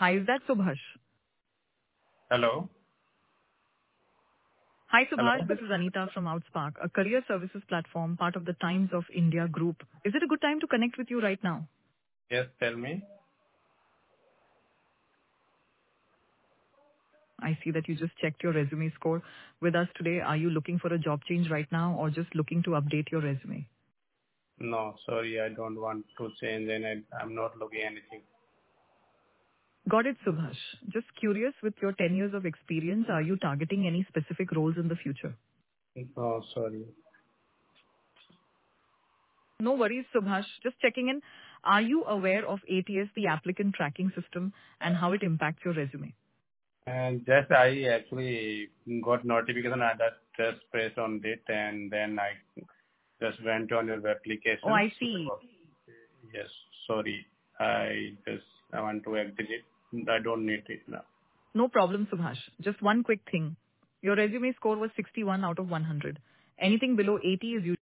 Hi, is that Subhash? Hello? Hi, Hello? Subhash. This is Anita from Outspark, a career services platform, part of the Times of India group. Is it a good time to connect with you right now? Yes, tell me. I see that you just checked your resume score with us today. Are you looking for a job change right now or just looking to update your resume? No, sorry, I don't want to change and I'm not looking anything. Got it, Subhash. Just curious, with your 10 years of experience, are you targeting any specific roles in the future? No, sorry. No worries, Subhash. Just checking in. Are you aware of ATS, the applicant tracking system, and how it impacts your resume? And just I actually got notification I just pressed on it and then I just went on your Oh, application. I see. So, yes, sorry. I want to exit it. I don't need it now. No problem, Subhash. Just one quick thing. Your resume score was 61 out of 100. Anything below 80 is usually